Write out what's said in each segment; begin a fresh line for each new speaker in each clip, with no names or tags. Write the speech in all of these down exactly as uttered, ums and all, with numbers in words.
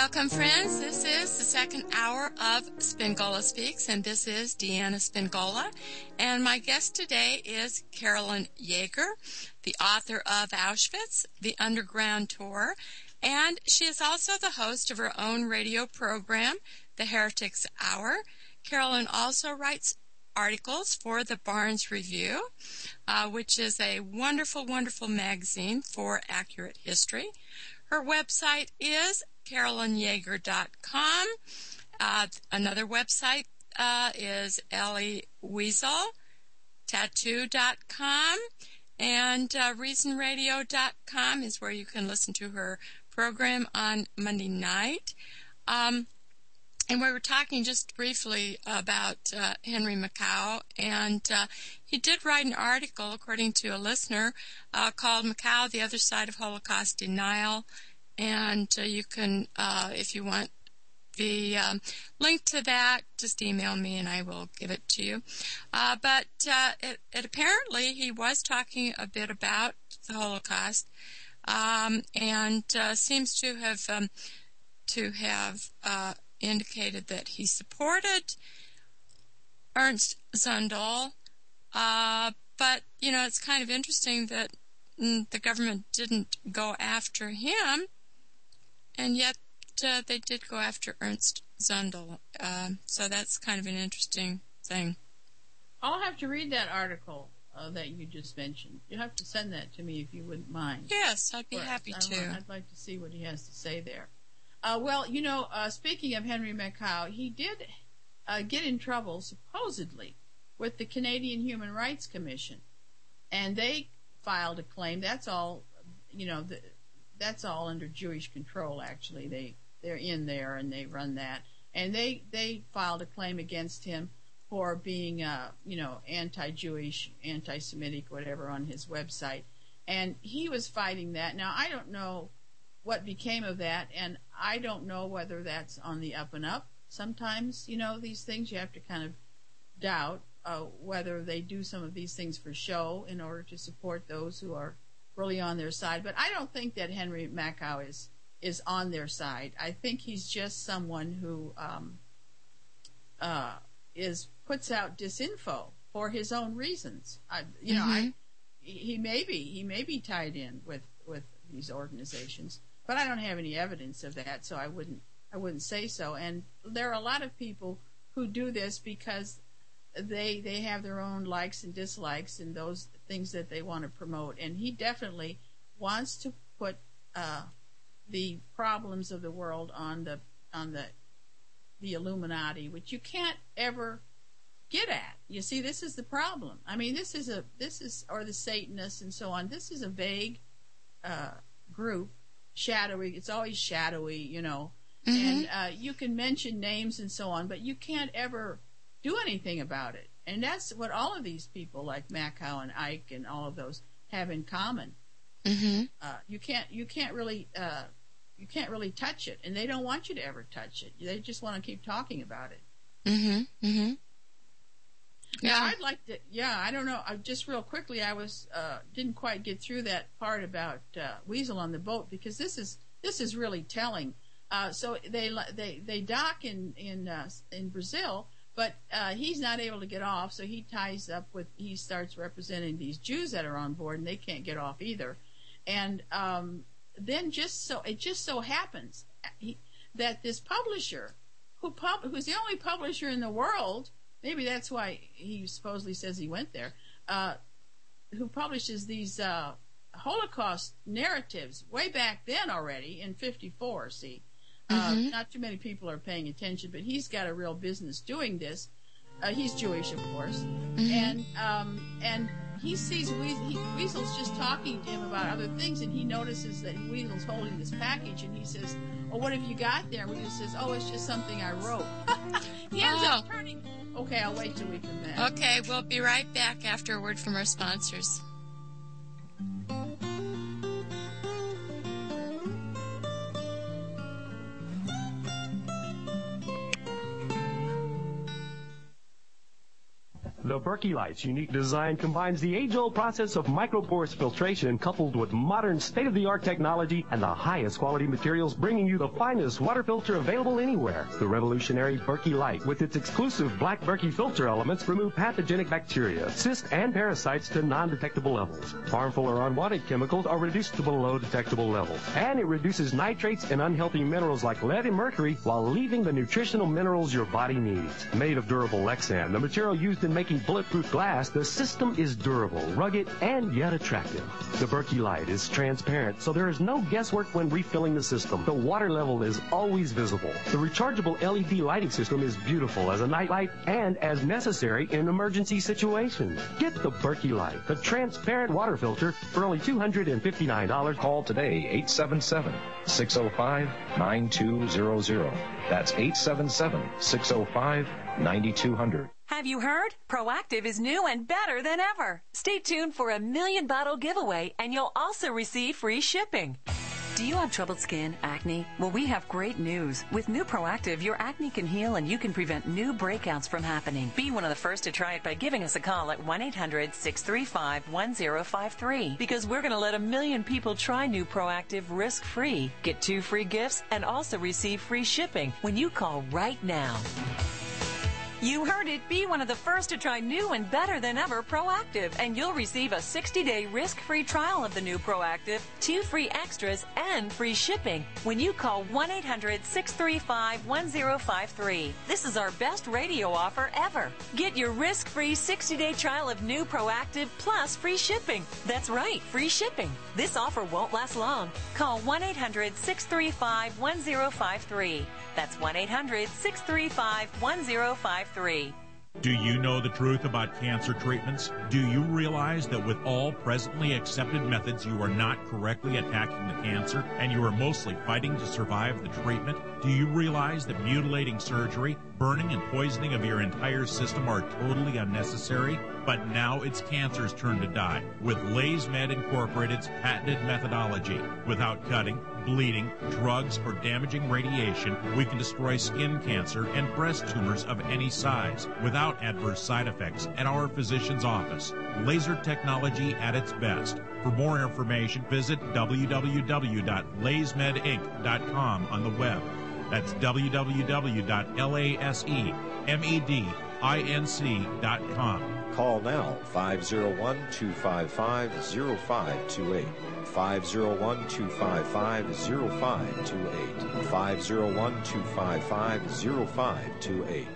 Welcome, friends. This is the second hour of Spingola Speaks, and this is Deanna Spingola. And my guest today is Carolyn Yeager, the author of Auschwitz, The Underground Tour, and she is also the host of her own radio program, The Heretics Hour. Carolyn also writes articles for the Barnes Review, uh, which is a wonderful, wonderful magazine for accurate history. Her website is carolyn yeager dot com. Uh, another website uh, is ellie weasel tattoo dot com, and uh, reason radio dot com is where you can listen to her program on Monday night. Um, and we were talking just briefly about uh, Henry Makow, and uh, he did write an article, according to a listener, uh, called Makow, The Other Side of Holocaust Denial. And uh, you can, uh, if you want the um, link to that, just email me and I will give it to you. Uh, but uh, it, it apparently he was talking a bit about the Holocaust, um, and uh, seems to have um, to have uh, indicated that he supported Ernst Zundel. Uh, but you know, it's kind of interesting that mm, the government didn't go after him. And yet uh, they did go after Ernst Zundel. Uh, so that's kind of an interesting thing.
I'll have to read that article uh, that you just mentioned. You have to send that to me if you wouldn't mind.
Yes, I'd be
Or,
happy
I,
to.
I'd like to see what he has to say there. Uh, well, you know, uh, speaking of Henry Makow, he did uh, get in trouble, supposedly, with the Canadian Human Rights Commission. And they filed a claim. That's all, you know, the, that's all under Jewish control, actually. They, they're in there and they run that. And they, they filed a claim against him for being, uh, you know, anti-Jewish, anti-Semitic, whatever, on his website. And he was fighting that. Now, I don't know what became of that, and I don't know whether that's on the up and up. Sometimes, you know, these things you have to kind of doubt uh, whether they do some of these things for show in order to support those who are really on their side. But I don't think that Henry Makow is is on their side. I think he's just someone who um, uh, is puts out disinfo for his own reasons. I, you know,
Mm-hmm.
I he may be he may be tied in with, with these organizations, but I don't have any evidence of that, so I wouldn't I wouldn't say so. And there are a lot of people who do this because they they have their own likes and dislikes and those things that they want to promote. And he definitely wants to put uh, the problems of the world on the on the the Illuminati, which you can't ever get at. You see, this is the problem. I mean, this is a this is or the Satanists and so on. This is a vague uh, group, shadowy. It's always shadowy, you know.
Mm-hmm.
And uh, you can mention names and so on, but you can't ever do anything about it. And that's what all of these people like Makow and Ike and all of those have in common.
Mm-hmm.
Uh, you can't you can't really uh, you can't really touch it, and they don't want you to ever touch it. They just want to keep talking about it.
Mm-hmm. Mm-hmm.
Yeah,
Yeah.
I'd like to. Yeah, I don't know. I, just real quickly, I was uh, didn't quite get through that part about uh, Weasel on the boat because this is this is really telling. Uh, so they they they dock in in uh, in Brazil. But uh, he's not able to get off, so he ties up with, he starts representing these Jews that are on board, and they can't get off either. And um, then just so, it just so happens he, that this publisher, who pub, who's the only publisher in the world, maybe that's why he supposedly says he went there, uh, who publishes these uh, Holocaust narratives way back then already in fifty-four, see. Uh,
Mm-hmm.
Not too many people are paying attention, but he's got a real business doing this. Uh, he's Jewish, of course,
Mm-hmm.
and um, and he sees we- he, Weasel's just talking to him about other things, and he notices that Weasel's holding this package, and he says, "Oh, what have you got there?" And Weasel says, "Oh, it's just something I wrote." He ends up
Oh.
turning. Okay, I'll wait till we come back.
Okay, we'll be right back after a word from our sponsors.
The Berkey Light's unique design combines the age-old process of microporous filtration coupled with modern state-of-the-art technology and the highest quality materials, bringing you the finest water filter available anywhere. The revolutionary Berkey Light, with its exclusive black Berkey filter elements, remove pathogenic bacteria, cysts, and parasites to non-detectable levels. Harmful or unwanted chemicals are reduced to below detectable levels. And it reduces nitrates and unhealthy minerals like lead and mercury while leaving the nutritional minerals your body needs. Made of durable Lexan, the material used in making bulletproof glass, the system is durable, rugged, and yet attractive. The Berkey Light is transparent, so there is no guesswork when refilling the system. The water level is always visible. The rechargeable L E D lighting system is beautiful as a nightlight and as necessary in emergency situations. Get the Berkey Light, the transparent water filter, for only two hundred fifty-nine dollars.
Call today, eight seven seven, six oh five, nine two zero zero. That's eight seven seven, six oh five, nine two zero zero.
Have you heard? Proactive is new and better than ever. Stay tuned for a million bottle giveaway, and you'll also receive free shipping. Do you have troubled skin, acne? Well, we have great news. With new Proactive, your acne can heal and you can prevent new breakouts from happening. Be one of the first to try it by giving us a call at one eight hundred, six three five, one zero five three, because we're going to let a million people try new Proactive risk-free. Get two free gifts and also receive free shipping when you call right now. You heard it. Be one of the first to try new and better than ever Proactive, and you'll receive a sixty-day risk-free trial of the new Proactive, two free extras, and free shipping when you call one eight hundred, six three five, one zero five three. This is our best radio offer ever. Get your risk-free sixty-day trial of new Proactive plus free shipping. That's right, free shipping. This offer won't last long. Call one eight hundred, six three five, one zero five three. That's one eight hundred, six three five, one zero five three.
Do you know the truth about cancer treatments? Do you realize that with all presently accepted methods, you are not correctly attacking the cancer and you are mostly fighting to survive the treatment? Do you realize that mutilating surgery, burning and poisoning of your entire system are totally unnecessary? But now it's cancer's turn to die with LaysMed Incorporated's patented methodology. Without cutting, bleeding, drugs, or damaging radiation, we can destroy skin cancer and breast tumors of any size without adverse side effects at our physician's office. Laser technology at its best. For more information, visit w w w dot lays med inc dot com on the web. That's w w w dot lays med inc dot com.
Call now, five oh one, two five five, oh five two eight. five oh one, two five five, oh five two eight. five oh one, two five five, oh five two eight.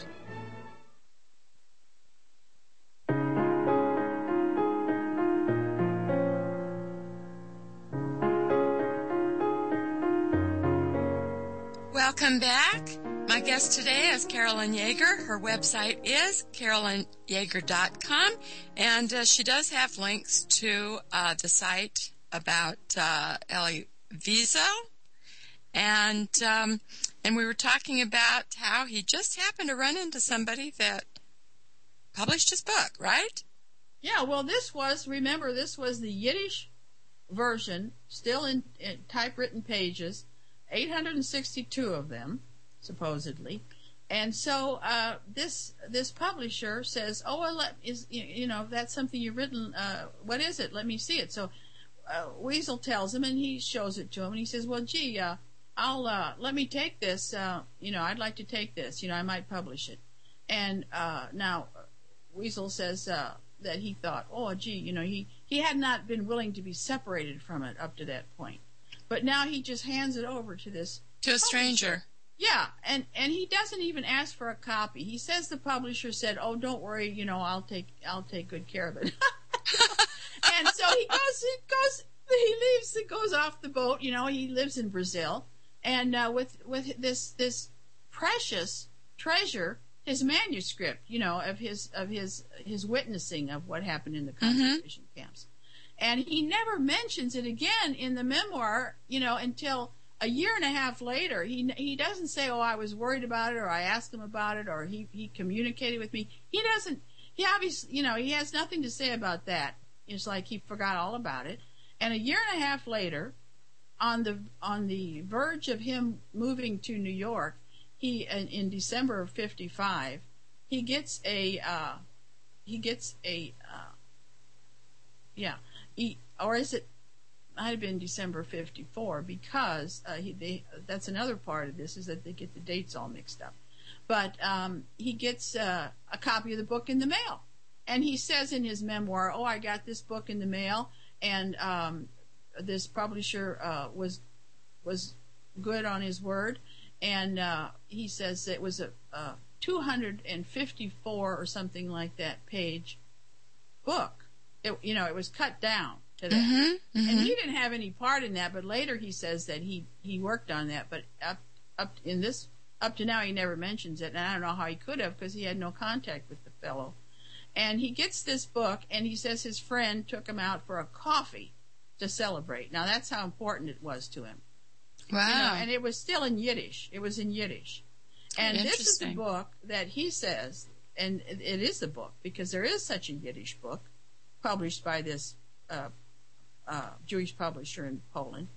Welcome back. My guest today is Carolyn Yeager. Her website is carolyn yeager dot com, and uh, she does have links to uh, the site about uh, Elie Wiesel. And, um, and we were talking about how he just happened to run into somebody that published his book, right?
Yeah, well, this was, remember, this was the Yiddish version, still in, in typewritten pages, eight hundred sixty-two of them, supposedly. And so uh, this this publisher says, oh, well, let, is, you know, that's something you've written. Uh, what is it? Let me see it. So uh, Wiesel tells him, and he shows it to him, and he says, well, gee, uh, I'll uh, let me take this. Uh, you know, I'd like to take this. You know, I might publish it. And uh, now Wiesel says uh, that he thought, oh, gee, you know, he, he had not been willing to be separated from it up to that point. But now he just hands it over to this
to a stranger.
Yeah, and and he doesn't even ask for a copy. He says the publisher said, "Oh, don't worry, you know, I'll take I'll take good care of it." And so he goes, he goes, he leaves, he goes off the boat. You know, he lives in Brazil, and uh, with with this this precious treasure, his manuscript, you know, of his of his his witnessing of what happened in the concentration mm-hmm. camps. And he never mentions it again in the memoir, you know, until a year and a half later. He he doesn't say, oh, I was worried about it, or I asked him about it, or he, he communicated with me. He doesn't, he obviously, you know, he has nothing to say about that. It's like he forgot all about it. And a year and a half later, on the on the verge of him moving to New York, he in, in December of fifty-five, he gets a uh, he gets a, uh, yeah, he, or is it, might have been December fifty-four, because uh, he, they, that's another part of this, is that they get the dates all mixed up. But um, he gets uh, a copy of the book in the mail. And he says in his memoir, oh, I got this book in the mail, and um, this publisher uh, was was good on his word. And uh, he says it was a, a two hundred fifty-four or something like that page book. It, you know, it was cut down to that.
Mm-hmm, mm-hmm.
And he didn't have any part in that, but later he says that he, he worked on that. But up up in this up to now, he never mentions it, and I don't know how he could have, because he had no contact with the fellow. And he gets this book, and he says his friend took him out for a coffee to celebrate. Now, that's how important it was to him.
Wow.
You know, and it was still in Yiddish. It was in Yiddish. And this is the book that he says, and it is the book, because there is such a Yiddish book published by this uh, uh, Jewish publisher in Poland,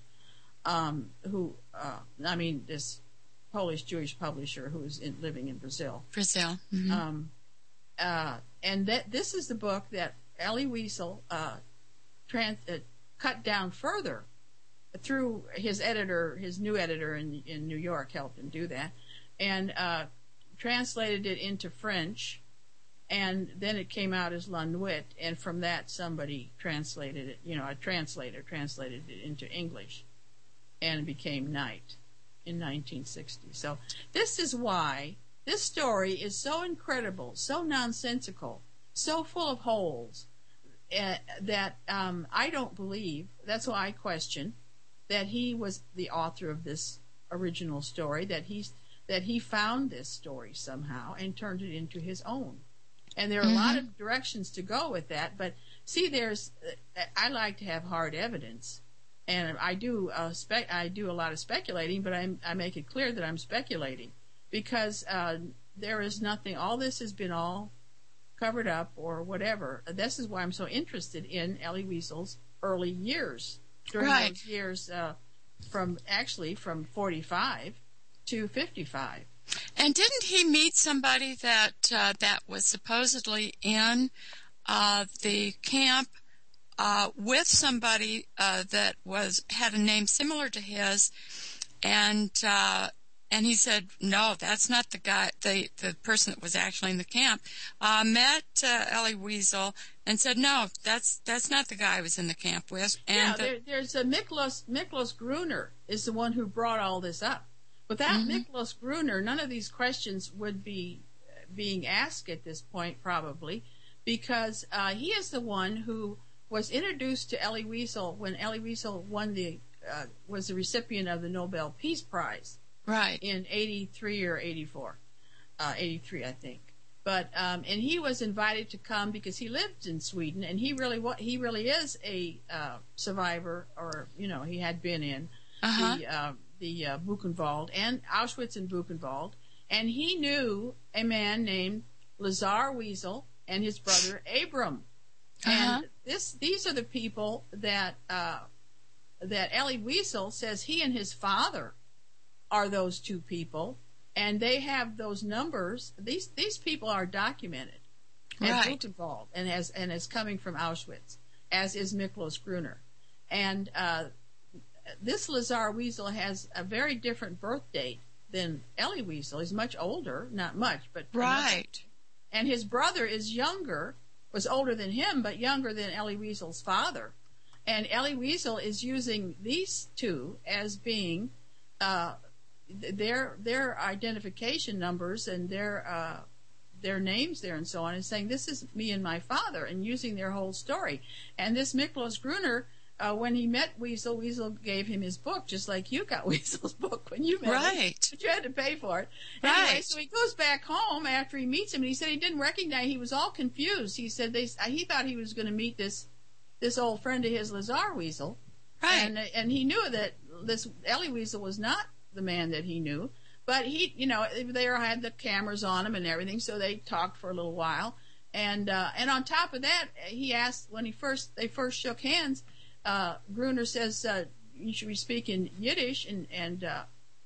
um, who, uh, I mean, this Polish Jewish publisher who is in, living in Brazil.
Brazil. Mm-hmm.
Um, uh, and that this is the book that Elie Wiesel uh, trans, uh, cut down further through his editor, his new editor in in New York helped him do that, and uh, translated it into French, and then it came out as La Nuit, and from that somebody translated it, you know, a translator translated it into English, and it became Night in nineteen sixty. So this is why this story is so incredible, so nonsensical, so full of holes, uh, that um, I don't believe, that's why I question, that he was the author of this original story, that he's that he found this story somehow and turned it into his own. And there are mm-hmm. a lot of directions to go with that, but see, there's uh, I like to have hard evidence, and I do uh, spe- I do a lot of speculating, but I'm, I make it clear that I'm speculating, because uh, there is nothing, all this has been all covered up or whatever. This is why I'm so interested in Elie Wiesel's early years, during
right.
those years uh, from, actually from forty-five to fifty-five.
And didn't he meet somebody that uh, that was supposedly in uh, the camp uh, with somebody uh, that was had a name similar to his, and uh, and he said, no, that's not the guy, the the person that was actually in the camp. Uh, met uh, Elie Wiesel and said, no, that's that's not the guy I was in the camp with. And
yeah,
the,
there, there's a Miklos Miklos Gruner is the one who brought all this up. Without mm-hmm. Miklos Gruner, none of these questions would be being asked at this point, probably, because uh, he is the one who was introduced to Elie Wiesel when Elie Wiesel won the uh, was the recipient of the Nobel Peace Prize,
right,
in eighty-three or eighty-four, uh, eighty-three, I think. But um, and he was invited to come because he lived in Sweden, and he really wa- he really is a uh, survivor, or you know, he had been in
uh-huh.
the. Uh, the uh, Buchenwald and Auschwitz and Buchenwald, and he knew a man named Lazar Wiesel and his brother Abram.
Uh-huh.
And this, these are the people that uh, that Elie Wiesel says he and his father are those two people, and they have those numbers. These these people are documented at
right.
Buchenwald and as and as coming from Auschwitz, as is Miklos Gruner, and. Uh, This Lazar Wiesel has a very different birth date than Elie Wiesel. He's much older, not much, but
right.
Enough. And his brother is younger, was older than him, but younger than Elie Wiesel's father. And Elie Wiesel is using these two as being uh, their their identification numbers and their uh, their names there and so on, and saying this is me and my father, and using their whole story. And this Miklos Gruner. Uh, when he met Wiesel, Wiesel gave him his book, just like you got Wiesel's book when you met
right.
him. But you had to pay for it.
Right.
Anyway, so he goes back home after he meets him, and he said he didn't recognize, he was all confused. He said they, he thought he was going to meet this this old friend of his, Lazar Wiesel.
Right.
And, and he knew that this Elie Wiesel was not the man that he knew. But he, you know, they had the cameras on him and everything, so they talked for a little while. And uh, and on top of that, he asked, when he first they first shook hands, Uh, Gruner says, uh, you should be speaking Yiddish, and and, uh,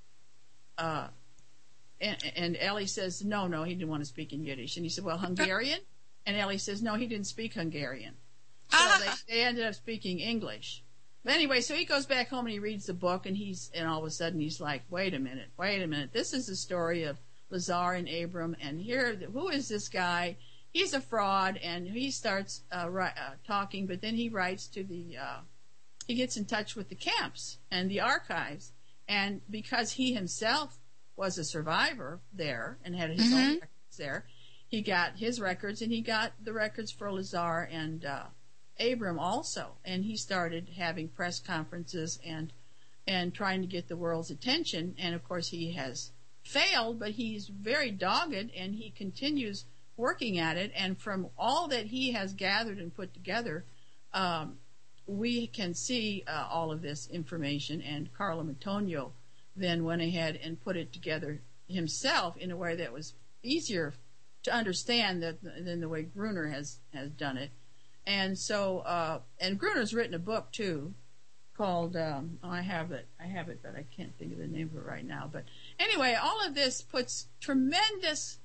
uh, and and Elie says, no, no, he didn't want to speak in Yiddish. And he said, well, Hungarian? And Ellie says, no, he didn't speak Hungarian. So
Ah.
they, they ended up speaking English. But anyway, so he goes back home and he reads the book, and he's and all of a sudden he's like, wait a minute, wait a minute. This is the story of Lazar and Abram, and here, who is this guy? He's a fraud, and he starts uh, ri- uh, talking, but then he writes to the, uh, he gets in touch with the camps and the archives, and because he himself was a survivor there and had his
Mm-hmm.
own records there, he got his records, and he got the records for Lazar and uh, Abram also, and he started having press conferences and and trying to get the world's attention, and of course he has failed, but he's very dogged, and he continues working at it, and from all that he has gathered and put together, um, we can see uh, all of this information, and Carlo Antonio then went ahead and put it together himself in a way that was easier to understand that, than the way Gruner has, has done it. And so, uh, and Gruner's written a book too, called, um, oh, I have it, I have it, but I can't think of the name of it right now. But anyway, all of this puts tremendous,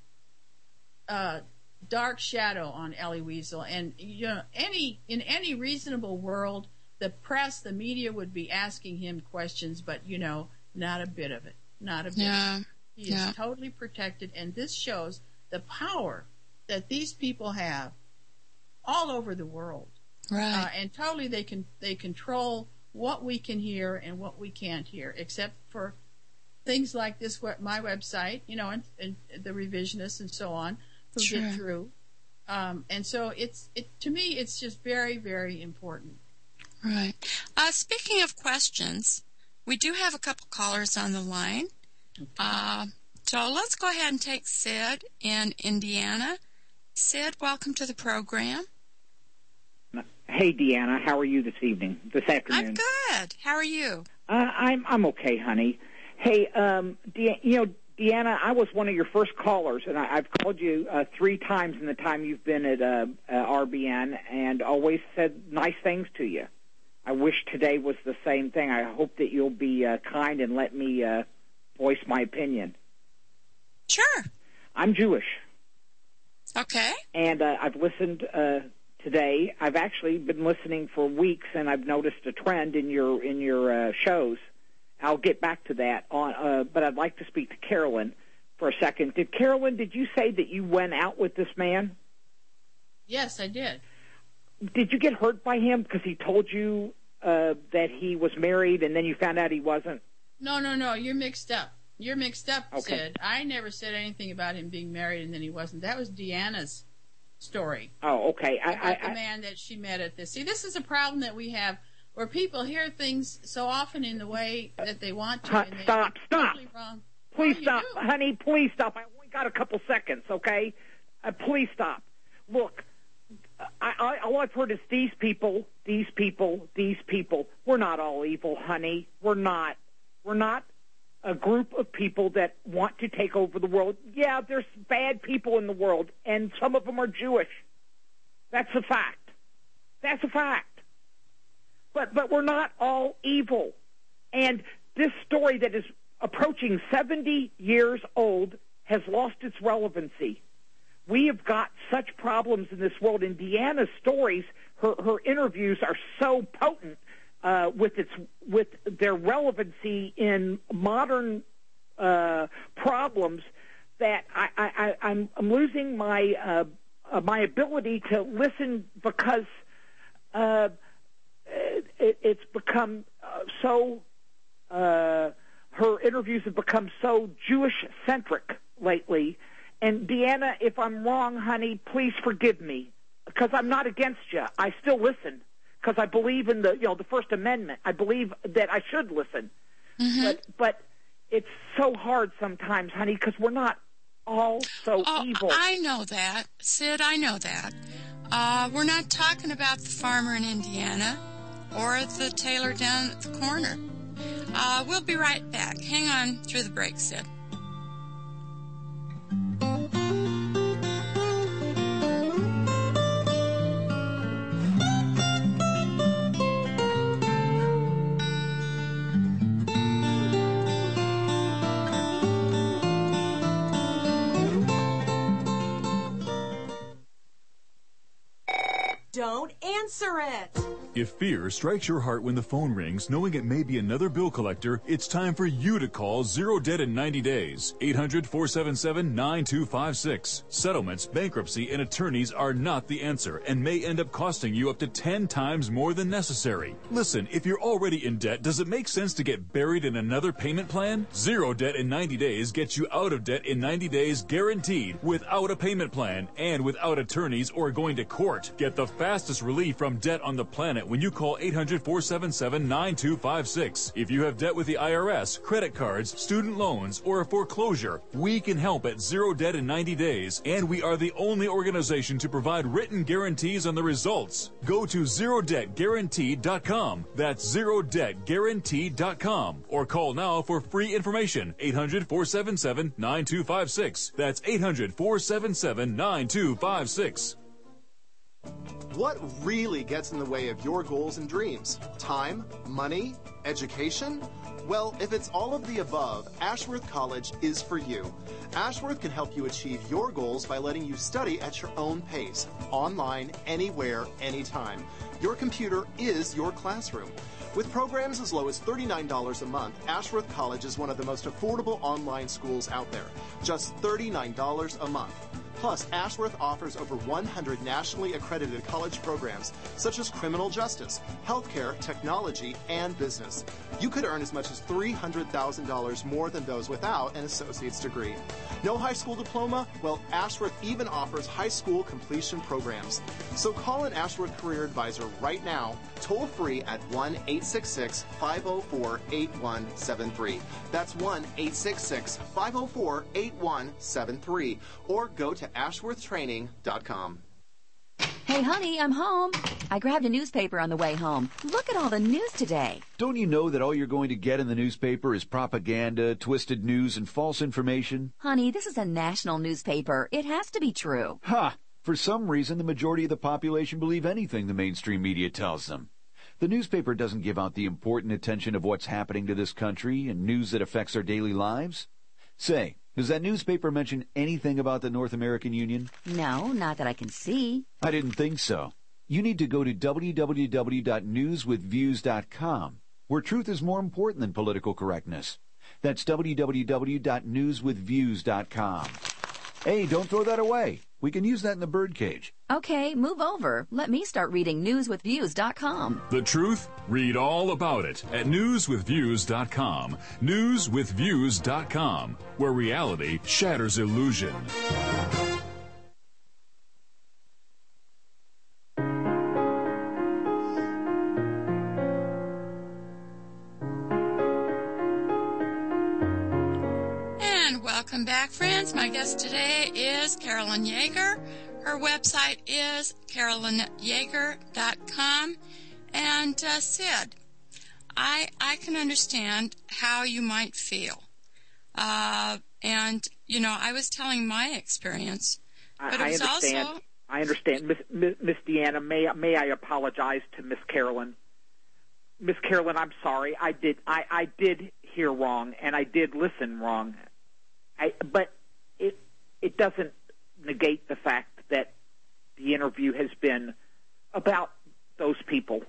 uh, dark shadow on Elie Wiesel. And, you know, any, in any reasonable world, the press, the media would be asking him questions, but, you know, not a bit of it. Not a bit
Yeah.
of it. He is
Yeah.
totally protected, and this shows the power that these people have all over the world.
Right.
Uh, and totally they can they control what we can hear and what we can't hear, except for things like this, what my website, you know, and, and the revisionists and so on, who
Sure.
get through. Um, and so it's it to me, it's just very, very important.
Right. Uh, speaking of questions, we do have a couple callers on the line. Uh, so let's go ahead and take Sid in Indiana. Sid, welcome to the program.
Hey, Deanna, how are you this evening, this afternoon?
I'm good. How are you?
Uh, I'm I'm okay, honey. Hey, um, De- you know, Deanna, I was one of your first callers, and I, I've called you uh, three times in the time you've been at uh, uh, R B N, and always said nice things to you. I wish today was the same thing. I hope that you'll be uh, kind and let me uh, voice my opinion.
Sure.
I'm Jewish.
Okay.
And uh, I've listened uh, today. I've actually been listening for weeks, and I've noticed a trend in your in your uh, shows. I'll get back to that. On, uh, but I'd like to speak to Carolyn for a second. Did Carolyn? Did you say that you went out with this man?
Yes, I did.
Did you get hurt by him because he told you uh, that he was married, and then you found out he wasn't?
No, no, no. You're mixed up. You're mixed up,
Okay.
Sid. I never said anything about him being married and then he wasn't. That was Deanna's story.
Oh, okay. I,
About
I,
the
I,
man that she met at this. See, this is a problem that we have where people hear things so often in the way that they want to.
Huh,
and they
stop,
get
stop.
totally wrong.
Please
Oh, you
stop,
do.
honey. Please stop. I only got a couple seconds, okay? Uh, please stop. Look, I, I, all I've heard is these people, these people, these people. We're not all evil, honey. We're not. We're not a group of people that want to take over the world. Yeah, there's bad people in the world, and some of them are Jewish. That's a fact. That's a fact. But but we're not all evil. And this story that is approaching seventy years old has lost its relevancy. We have got such problems in this world. And Deanna's stories, her, her interviews are so potent uh, with its with their relevancy in modern uh, problems that I, I, I'm, I'm losing my uh, uh, my ability to listen because uh, it, it's become uh, so. Uh, her interviews have become so Jewish-centric lately. And Deanna, if I'm wrong, honey, please forgive me, because I'm not against you. I still listen because I believe in the, you know, the First Amendment. I believe that I should listen,
Mm-hmm.
but but it's so hard sometimes, honey, because we're not all so
Oh,
evil.
I know that. Sid, I know that. Uh, we're not talking about the farmer in Indiana or the tailor down at the corner. Uh, we'll be right back. Hang on through the break, Sid.
phone, answer it.
If fear strikes your heart when the phone rings, knowing it may be another bill collector, it's time for you to call Zero Debt in ninety days. eight hundred, four seven seven, nine two five six. Settlements, bankruptcy, and attorneys are not the answer and may end up costing you up to ten times more than necessary. Listen, if you're already in debt, does it make sense to get buried in another payment plan? Zero Debt in ninety days gets you out of debt in ninety days guaranteed, without a payment plan and without attorneys or going to court. Get the fastest relief from debt on the planet when you call eight hundred, four seven seven, nine two five six. If you have debt with the I R S, credit cards, student loans, or a foreclosure, we can help at Zero Debt in ninety days, and we are the only organization to provide written guarantees on the results. Go to zero debt guaranteed dot com. That's zero debt guaranteed dot com. Or call now for free information. eight hundred, four seven seven, nine two five six. That's eight hundred, four seven seven, nine two five six.
What really gets in the way of your goals and dreams? Time? Money? Education? Well, if it's all of the above, Ashworth College is for you. Ashworth can help you achieve your goals by letting you study at your own pace, online, anywhere, anytime. Your computer is your classroom. With programs as low as thirty-nine dollars a month, Ashworth College is one of the most affordable online schools out there. Just thirty-nine dollars a month. Plus, Ashworth offers over one hundred nationally accredited college programs, such as criminal justice, healthcare, technology, and business. You could earn as much as three hundred thousand dollars more than those without an associate's degree. No high school diploma? Well, Ashworth even offers high school completion programs. So call an Ashworth Career Advisor right now, toll free at one eight six six, five oh four, eight one seven three. That's one eight six six, five oh four, eight one seven three. Or go to ashworth training dot com.
Hey, honey, I'm home. I grabbed a newspaper on the way home. Look at all the news today.
Don't you know that all you're going to get in the newspaper is propaganda, twisted news, and false information?
Honey, this is a national newspaper. It has to be true.
Ha! For some reason, the majority of the population believe anything the mainstream media tells them. The newspaper doesn't give out the important attention of what's happening to this country and news that affects our daily lives. Say, does that newspaper mention anything about the North American Union?
No, not that I can see.
I didn't think so. You need to go to w w w dot news with views dot com, where truth is more important than political correctness. That's w w w dot news with views dot com. Hey, don't throw that away. We can use that in the birdcage.
Okay, move over. Let me start reading news with views dot com.
The truth? Read all about it at news with views dot com. news with views dot com, where reality shatters illusion.
Welcome back, friends. My guest today is Carolyn Yeager. Her website is carolyn yeager dot com. And uh, Sid, I I can understand how you might feel. Uh, and, you know, I was telling my experience. But
I,
it was
I understand.
also...
I understand. Miss, Miss, Miss Deanna, may, may I apologize to Miss Carolyn? Miss Carolyn, I'm sorry. I did, I, I did hear wrong, and I did listen wrong. I, but it it doesn't negate the fact that the interview has been about those people.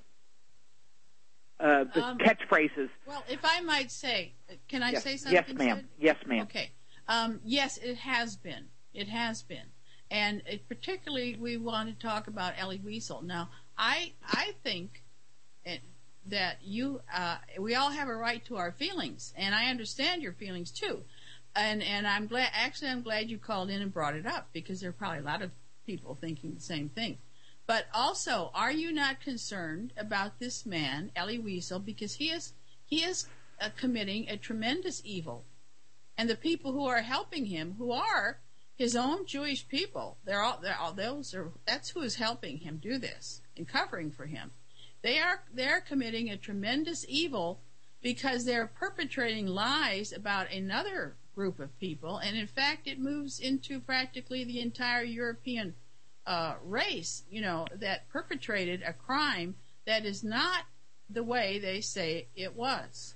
Uh, the um, catchphrases.
Well, if I might say, can I
yes,
say something?
Yes, ma'am.
Sid?
Yes, ma'am.
Okay. Um, yes, it has been. It has been. And it, particularly, we want to talk about Elie Wiesel. Now, I I think it, that you uh, we all have a right to our feelings, and I understand your feelings too. And and I'm glad. Actually, I'm glad you called in and brought it up, because there are probably a lot of people thinking the same thing. But also, are you not concerned about this man, Elie Wiesel, because he is he is uh, committing a tremendous evil, and the people who are helping him, who are his own Jewish people, they're all they're all those are that's who is helping him do this and covering for him. They are they're committing a tremendous evil because they're perpetrating lies about another group of people, and in fact it moves into practically the entire European uh, race, you know, that perpetrated a crime that is not the way they say it was.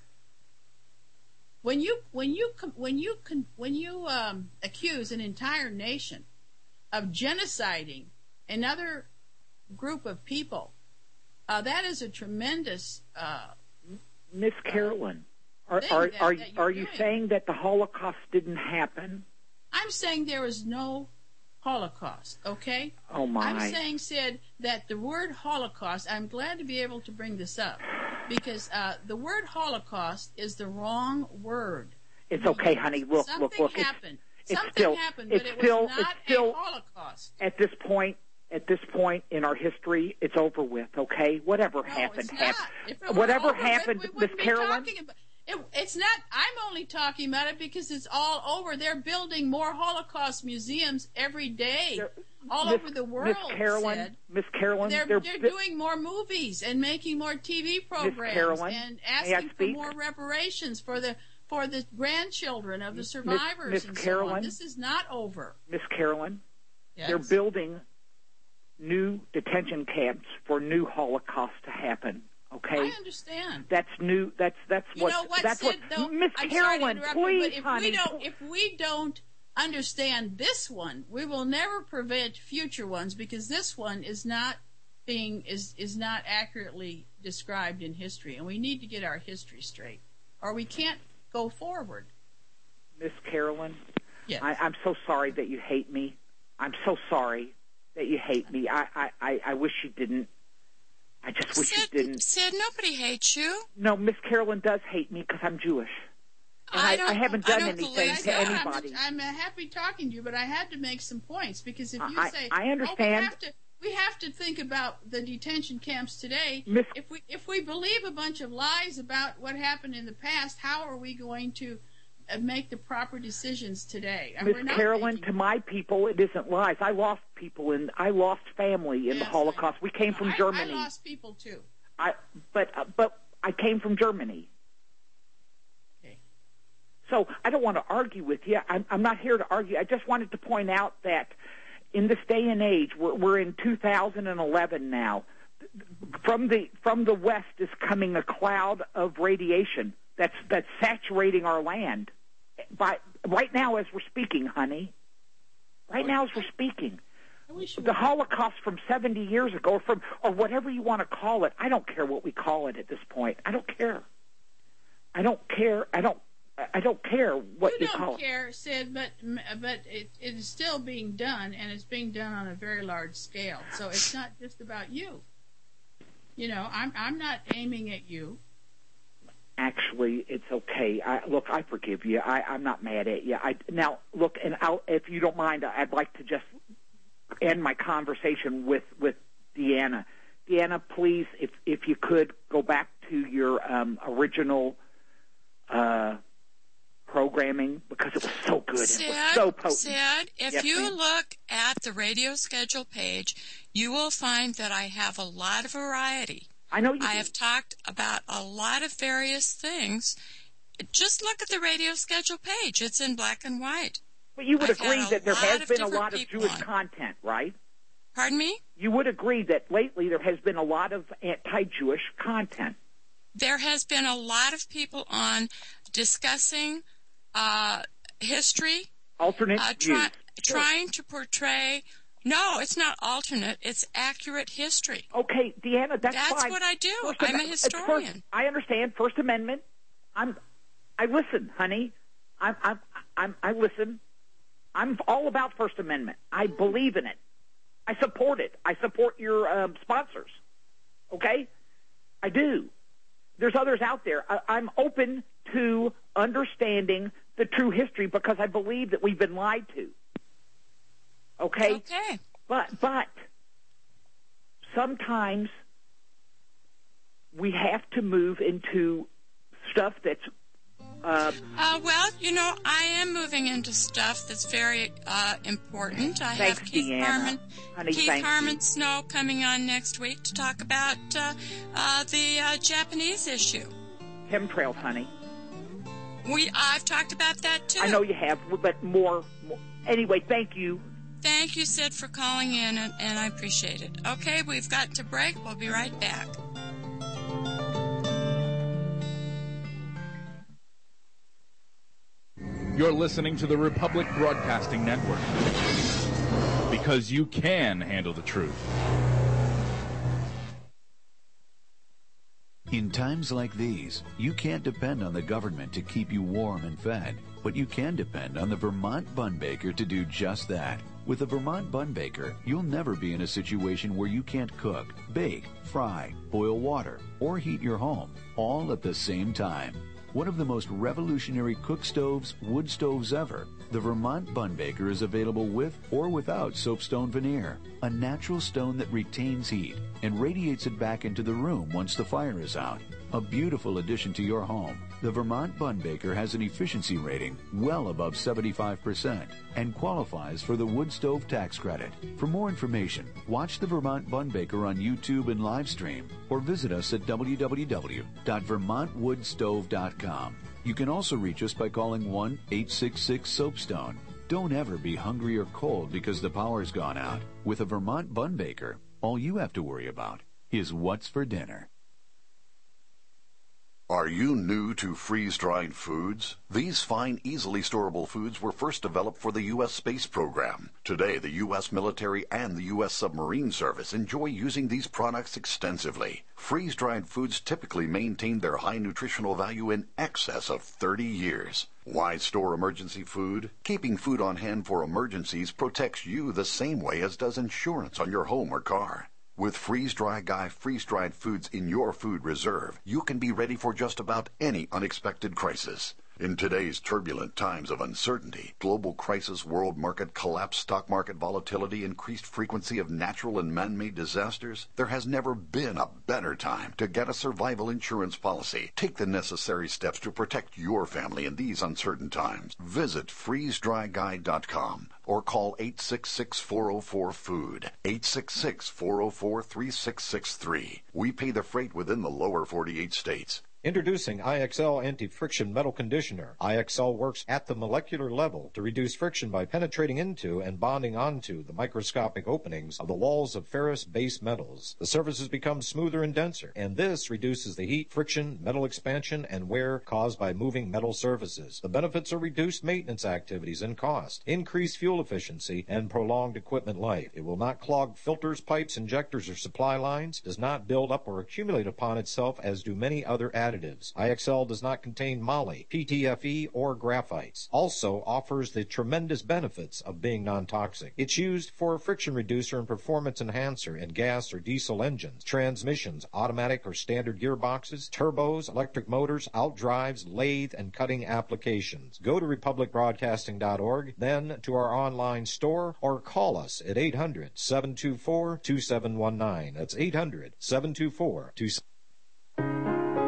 When you when you when you when you um, accuse an entire nation of genociding another group of people. Uh, that is a tremendous. Uh,
Miss Carolyn, are
thing
are
that-
are,
that you're
are you
doing.
saying that the Holocaust didn't happen?
I'm saying there is no Holocaust, okay?
Oh, my.
I'm saying, Sid, that the word Holocaust, I'm glad to be able to bring this up, because uh, the word Holocaust is the wrong word.
It's okay, honey. Look,
Something
look, look. It's-
happened.
It's
Something
still,
happened,
it's
but it
still,
was not
it's still,
a Holocaust.
At this point, at this point in our history, it's over with. Okay, whatever
No,
happened,
it's not.
happened.
If it were
Whatever
over with,
happened,
we
Miss
wouldn't be
Carolyn.
talking about- It, it's not. I'm only talking about it because it's all over. They're building more Holocaust museums every day, all
Miss-
over the world.
Miss Carolyn,
Sid.
Miss Carolyn,
They're,
they're
they're
bi-
doing more movies and making more T V programs
Carolyn,
and
may I
asking for
speak?
more reparations for the for the grandchildren of the survivors
Miss
and so
Carolyn?
on. This is not over.
Miss Carolyn,
Yes.
they're building new detention camps for new Holocaust to happen. Okay,
I understand.
that's new. That's that's
You
what.
know what,
that's
Sid,
what.
though?
Miss
I'm sorry to
Carolyn,
interrupt you,
please,
but if
honey.
we don't, if we don't understand this one, we will never prevent future ones, because this one is not being is is not accurately described in history, and we need to get our history straight, or we can't go forward.
Miss Carolyn,
Yes.
I, I'm so sorry that you hate me. I'm so sorry that you hate me. I, I, I, I wish you didn't. I just wish
Sid,
you didn't.
Sid, nobody hates you.
No, Miss Carolyn does hate me because I'm Jewish. And I,
I
I,
don't-
haven't
I
done
don't
anything
believe
to
that.
anybody.
I'm, I'm uh, happy talking to you, but I had to make some points, because if you
I-
say,
I
"Oh,
understand."
we have to, we have to think about the detention camps today.
Miss-
If we if we believe a bunch of lies about what happened in the past, how are we going to uh, make the proper decisions today? And
Miss
we're not
Carolyn,
making-
to my people, it isn't lies. I lost people, and I lost family in
Yes,
the Holocaust. We came
I-
from
I-
Germany.
I lost people too.
I, but uh, but I came from Germany.
Okay.
So I don't want to argue with you. I'm, I'm not here to argue. I just wanted to point out that in this day and age, we're, we're in two thousand eleven now. From the from the west is coming a cloud of radiation that's that's saturating our land. By right now, as we're speaking, honey. Right now, as we're speaking. The Holocaust from seventy years ago, or from or whatever you want to call it. I don't care what we call it at this point. I don't care. I don't care. I don't. I don't care what
you
you call
don't
it.
care, Sid, but but it, it is still being done, and it's being done on a very large scale. So it's not just about you. You know, I'm I'm not aiming at you.
Actually, it's okay. I, look, I forgive you. I, I'm not mad at you. I now look, and I'll, if you don't mind, I'd like to just end my conversation with with Deanna. Deanna, please, if if you could go back to your um, original uh, programming, because it was so good.
Sid,
it was so potent.
Sid, if
Yes,
you
ma'am.
look at the radio schedule page, you will find that I have a lot of variety.
I know you
I
do.
have talked about a lot of various things. Just look at the radio schedule page. It's in black and white.
But you would
I've had
agree
a
that there
lot
has
of
been a
different
lot of
people
Jewish
on.
content, right?
Pardon me?
You would agree that lately there has been a lot of anti-Jewish content.
There has been a lot of people on discussing uh, history,
Alternate
uh,
views.
try, trying to portray. No, it's not alternate. It's accurate history.
Okay, Deanna, that's,
That's
fine.
what I do.
First
I'm a
Amendment- it's
historian.
First, I understand First Amendment. I'm. I listen, honey. I'm. I'm. I'm. I listen. I'm all about First Amendment. I believe in it. I support it. I support your um, sponsors. Okay, I do. There's others out there. I, I'm open to understanding the true history because I believe that we've been lied to. Okay?
Okay.
But but sometimes we have to move into stuff that's uh,
Uh, well, you know, I am moving into stuff that's very uh, important. I
Thanks,
have Keith
Deanna.
Harmon,
Honey,
Keith
thank
Harmon
you.
Snow coming on next week to talk about uh, uh, the uh, Japanese issue.
chemtrails, honey.
We I've talked about that too.
I know you have, but more. more. Anyway, thank you.
Thank you, Sid, for calling in, and, and I appreciate it. Okay, we've got to break. We'll be right back.
You're listening to the Republic Broadcasting Network. Because you can handle the truth.
In times like these, you can't depend on the government to keep you warm and fed, but you can depend on the Vermont Bun Baker to do just that. With the Vermont Bun Baker, you'll never be in a situation where you can't cook, bake, fry, boil water, or heat your home, all at the same time. One of the most revolutionary cook stoves, wood stoves ever, the Vermont Bun Baker is available with or without soapstone veneer, a natural stone that retains heat and radiates it back into the room once the fire is out. A beautiful addition to your home, the Vermont Bun Baker has an efficiency rating well above seventy-five percent and qualifies for the wood stove tax credit. For more information, watch the Vermont Bun Baker on YouTube and live stream or visit us at w w w dot vermont wood stove dot com. You can also reach us by calling one eight six six soapstone. Don't ever be hungry or cold because the power's gone out. With a Vermont Bun Baker, all you have to worry about is what's for dinner.
Are you new to freeze-dried foods? These fine, easily storable foods were first developed for the U S space program. Today, the U S military and the U S submarine service enjoy using these products extensively. Freeze-dried foods typically maintain their high nutritional value in excess of thirty years. Why store emergency food? Keeping food on hand for emergencies protects you the same way as does insurance on your home or car. With Freeze-Dry Guy freeze-dried foods in your food reserve, you can be ready for just about any unexpected crisis. In today's turbulent times of uncertainty, global crisis, world market collapse, stock market volatility, increased frequency of natural and man-made disasters, there has never been a better time to get a survival insurance policy. Take the necessary steps to protect your family in these uncertain times. Visit freeze dry guy dot com or call eight six six, four oh four, food, eight six six, four oh four, three six six three. We pay the freight within the lower forty-eight states.
Introducing I X L Anti-Friction Metal Conditioner. I X L works at the molecular level to reduce friction by penetrating into and bonding onto the microscopic openings of the walls of ferrous base metals. The surfaces become smoother and denser, and this reduces the heat, friction, metal expansion, and wear caused by moving metal surfaces. The benefits are reduced maintenance activities and cost, increased fuel efficiency, and prolonged equipment life. It will not clog filters, pipes, injectors, or supply lines, does not build up or accumulate upon itself as do many other additives. I X L does not contain moly, P T F E, or graphites. Also offers the tremendous benefits of being non-toxic. It's used for a friction reducer and performance enhancer in gas or diesel engines, transmissions, automatic or standard gearboxes, turbos, electric motors, outdrives, lathe, and cutting applications. Go to republic broadcasting dot org, then to our online store, or call us at eight hundred, seven two four, two seven one nine. That's eight hundred, seven two four, two seven one nine.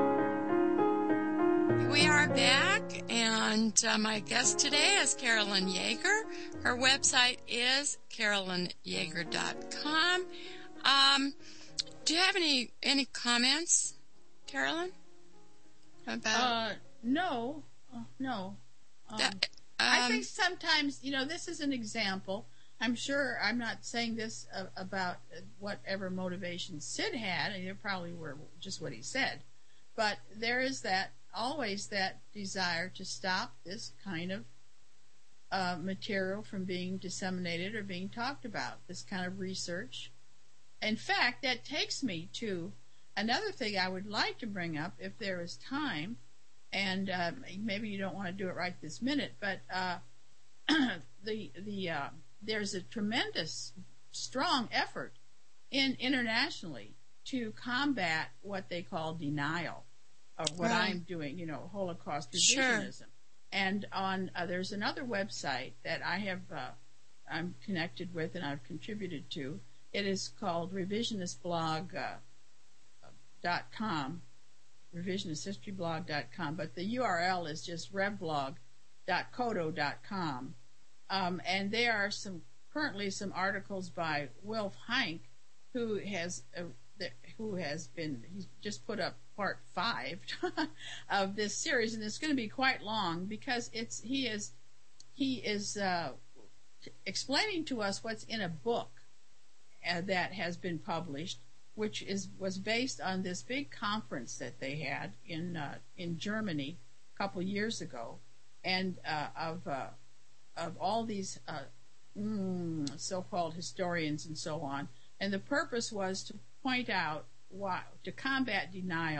We are back, and uh, my guest today is Carolyn Yeager. Her website is carolyn yeager dot com. Um, do you have any any comments, Carolyn? About
uh, no, uh, no. Um,
that, um,
I think sometimes, you know, this is an example. I'm sure I'm not saying this uh, about uh, whatever motivation Sid had, and it probably were just what he said. But there is that always that desire to stop this kind of uh, material from being disseminated or being talked about, this kind of research. In fact, that takes me to another thing I would like to bring up if there is time, and uh, maybe you don't want to do it right this minute, but uh, the the uh, there's a tremendous, strong effort in internationally to combat what they call denial. Of what right. I'm doing, you know, Holocaust revisionism. Sure. And on uh, there's another website that I have, uh, I'm connected with and I've contributed to. It is called revisionist blog dot com, revisionist history blog dot com, but the U R L is just revblog dot kodo dot com. Um, and there are some currently some articles by Wilf Heinck, who has uh, the, who has been he's just put up part five of this series, and it's going to be quite long because it's he is he is uh, explaining to us what's in a book uh, that has been published, which is was based on this big conference that they had in uh, in Germany a couple of years ago, and uh, of uh, of all these uh, mm, so-called historians and so on, and the purpose was to point out why, to combat denial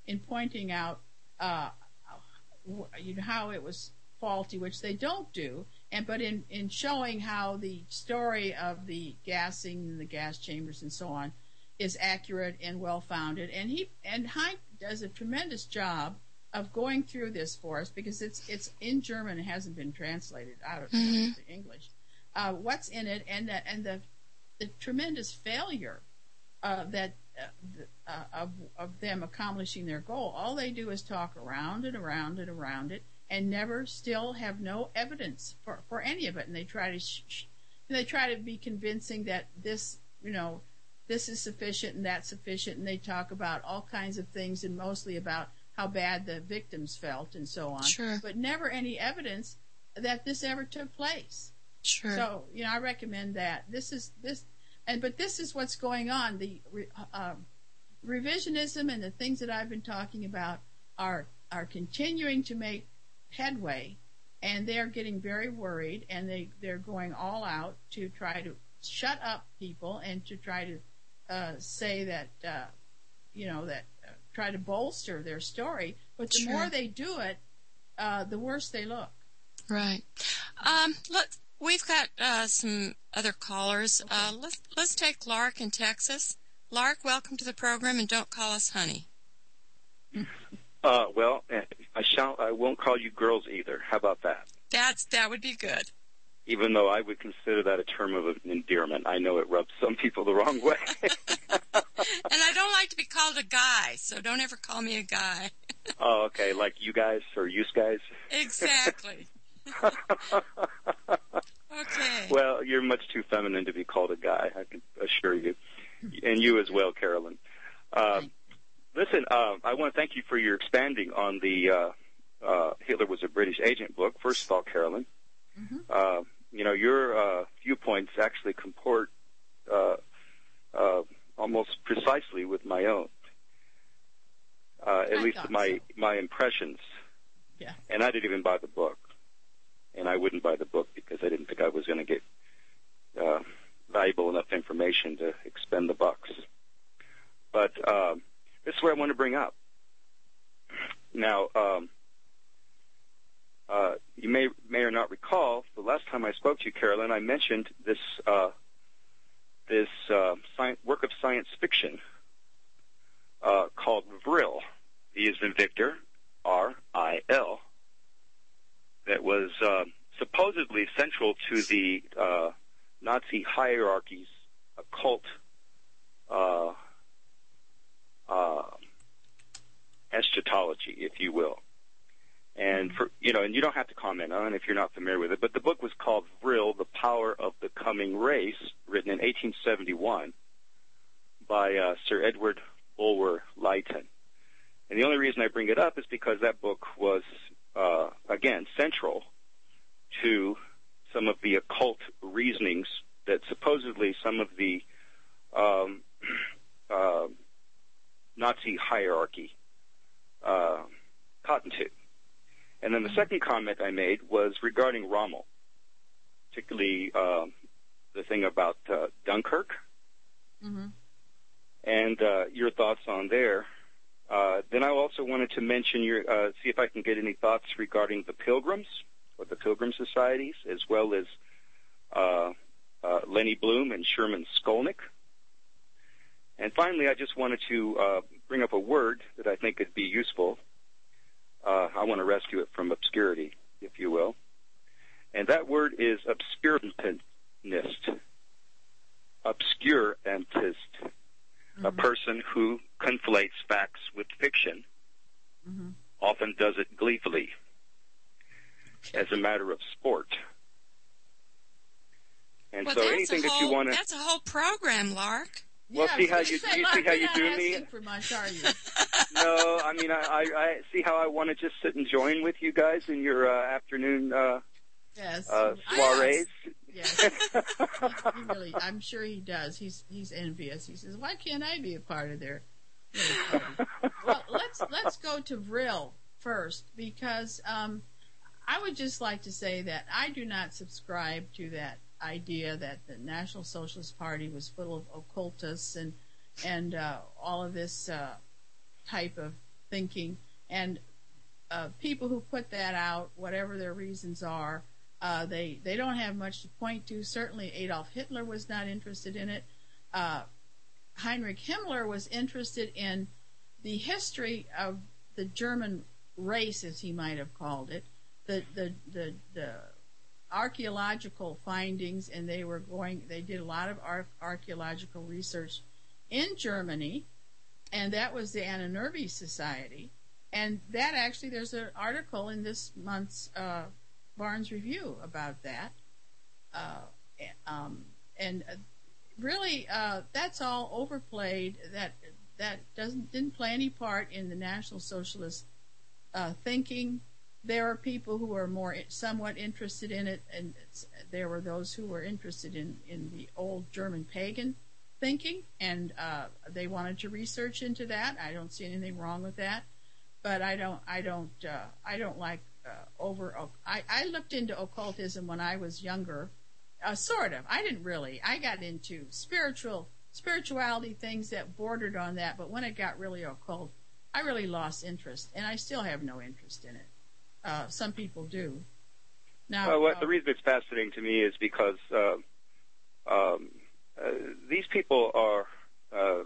in pointing out uh, you know, how it was faulty, which they don't do, and but in, in showing how the story of the gassing and the gas chambers and so on is accurate and well-founded. And he and Heinck does a tremendous job of going through this for us, because it's it's in German and hasn't been translated out of mm-hmm. into English. Uh, what's in it, and the, and the the tremendous failure uh, that uh, the, uh, of of them accomplishing their goal. All they do is talk around and around and around it, and never still have no evidence for, for any of it. And they try to sh- sh- they try to be convincing that this, you know, this is sufficient and that's sufficient, and they talk about all kinds of things, and mostly about how bad the victims felt and so on.
Sure.
But never any evidence that this ever took place.
Sure.
So, you know, I recommend that. This is this, and but this is what's going on. The uh, revisionism and the things that I've been talking about are are continuing to make headway, and they're getting very worried, and they they're going all out to try to shut up people and to try to uh, say that uh, you know that uh, try to bolster their story. But the
Sure.
more they do it, uh, the worse they look.
Right. Um, let we've got uh, some other callers.
Okay.
Uh, let's let's take Lark in Texas. Lark, welcome to the program, and don't call us honey.
Uh, well, I shall. I won't call you girls either. How about that?
That's that would be good.
Even though I would consider that a term of endearment, I know it rubs some people the wrong way.
And I don't like to be called a guy, so don't ever call me a guy.
Oh, okay, like you guys or you guys.
Exactly. Okay.
Well, you're much too feminine to be called a guy, I can assure you, and you as well, Carolyn. Uh, listen, uh, I want to thank you for your expanding on the uh, uh, Hitler was a British agent book. First of all, Carolyn,
mm-hmm.
uh, you know, your uh, viewpoints actually comport uh, uh, almost precisely with my own, uh, at
I
least
thought
my
so.
my impressions.
Yeah.
And I didn't even buy the book. And I wouldn't buy the book because I didn't think I was going to get uh, valuable enough information to expend the bucks. But um, this is what I want to bring up. Now, um, uh, you may may or not recall the last time I spoke to you, Carolyn, I mentioned this uh, this uh, science, work of science fiction uh, called Vril. V as in Victor, R I L. That was uh, supposedly central to the uh, Nazi hierarchy's occult uh, uh, eschatology, if you will. And for you know, and you don't have to comment on it if you're not familiar with it. But the book was called Vril: The Power of the Coming Race, written in eighteen seventy-one by uh, Sir Edward Bulwer Lytton. And the only reason I bring it up is because that book was, uh, again, central to some of the occult reasonings that supposedly some of the um, uh, Nazi hierarchy uh, cottoned to. And then the second comment I made was regarding Rommel, particularly uh, the thing about uh, Dunkirk,
mm-hmm.
and uh, your thoughts on there. Uh, then I also wanted to mention your, uh, see if I can get any thoughts regarding the Pilgrims or the Pilgrim Societies, as well as uh, uh, Lenny Bloom and Sherman Skolnick. And finally, I just wanted to uh, bring up a word that I think could be useful. Uh, I want to rescue it from obscurity, if you will. And that word is obscurantist. Obscurantist.
Mm-hmm.
A person who conflates facts with fiction,
mm-hmm.
often does it gleefully, as a matter of sport. And
well,
so
that's
anything
a whole,
that you want to...
That's a whole program, Lark.
Well,
yeah,
see how you,
say,
you
Mark,
see how you
you're
do
not
me?
asking for much, are you?
No, I mean, I, I, I see how I want to just sit and join with you guys in your uh, afternoon uh,
yes.
uh, soirees.
Yes. he, he really, I'm sure he does. He's he's envious. He says, "Why can't I be a part of their little party?" Well, let's let's go to Vril first, because um, I would just like to say that I do not subscribe to that idea that the National Socialist Party was full of occultists and and uh, all of this uh, type of thinking. And uh, people who put that out, whatever their reasons are, uh, they, they don't have much to point to. Certainly Adolf Hitler was not interested in it. Uh, Heinrich Himmler was interested in the history of the German race, as he might have called it, the the the, the archaeological findings, and they were going. They did a lot of ar- archaeological research in Germany, and that was the Anna Nervi Society, and that actually there's an article in this month's uh, Barnes Review about that, uh, um, and uh, really uh, that's all overplayed. That that doesn't didn't play any part in the National Socialist uh, thinking. There are people who are more somewhat interested in it, and it's, there were those who were interested in, in the old German pagan thinking, and uh, they wanted to research into that. I don't see anything wrong with that, but I don't, I don't, uh, I don't like uh, over. I, I looked into occultism when I was younger, uh, sort of. I didn't really. I got into spiritual spirituality, things that bordered on that, but when it got really occult, I really lost interest, and I still have no interest in it. Uh, some people do. Now,
well, what,
uh,
the reason it's fascinating to me is because uh, um, uh, these people are. Uh,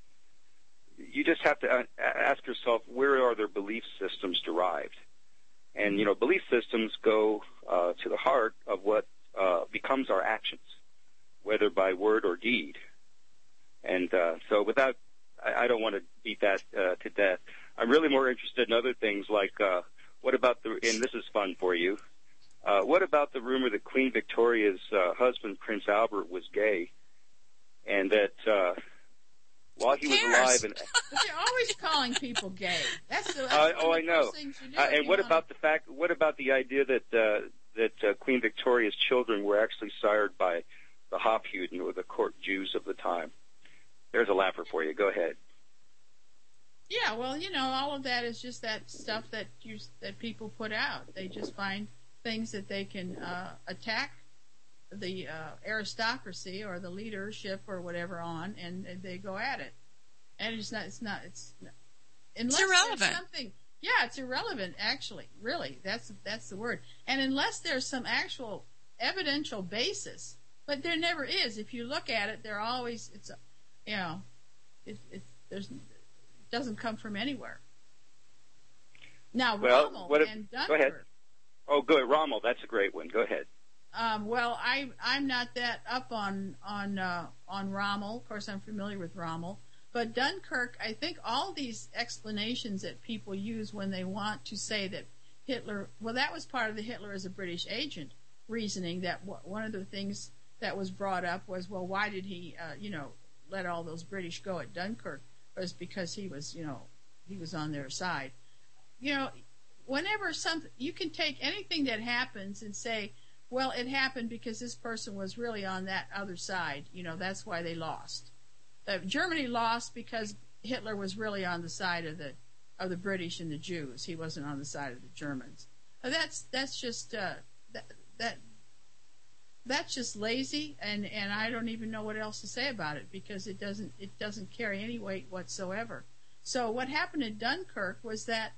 you just have to ask yourself, where are their belief systems derived? And you know, belief systems go uh, to the heart of what uh, becomes our actions, whether by word or deed. And uh, so, without, I, I don't want to beat that uh, to death. I'm really more interested in other things like. Uh, What about the, and this is fun for you, uh, what about the rumor that Queen Victoria's uh, husband, Prince Albert, was gay, and that uh, while he was alive... And,
but you're always calling people gay. That's the, that's
uh,
one
oh,
of
I
the
know.
first things you do
Uh, and
you
what
wanna...
about the fact, what about the idea that uh, that uh, Queen Victoria's children were actually sired by the Hofjuden, or the court Jews of the time? There's a laugher for you. Go ahead.
Yeah, well, you know, all of that is just that stuff that you that people put out. They just find things that they can uh, attack the uh, aristocracy or the leadership or whatever on, and, and they go at it. And it's not, it's not, it's not, unless
it's irrelevant.
There's something, yeah, it's irrelevant. Actually, really, that's that's the word. And unless there's some actual evidential basis, but there never is. If you look at it, there always it's, you know, it, it there's. doesn't come from anywhere. Now,
well,
Rommel
what if,
and Dunkirk.
Go ahead. Oh, good. Rommel, that's a great one. Go ahead.
Um, well, I, I'm not that up on on uh, on Rommel. Of course, I'm familiar with Rommel. But Dunkirk, I think all these explanations that people use when they want to say that Hitler, well, that was part of the Hitler as a British agent reasoning, that w- one of the things that was brought up was, well, why did he, uh, you know, let all those British go at Dunkirk? Was because he was, you know, he was on their side. You know, whenever something, you can take anything that happens and say, well, it happened because this person was really on that other side. You know, that's why they lost. Uh, Germany lost because Hitler was really on the side of the of the British and the Jews. He wasn't on the side of the Germans. Uh, that's that's just uh, that that. That's just lazy, and, and I don't even know what else to say about it because it doesn't it doesn't carry any weight whatsoever. So what happened in Dunkirk was that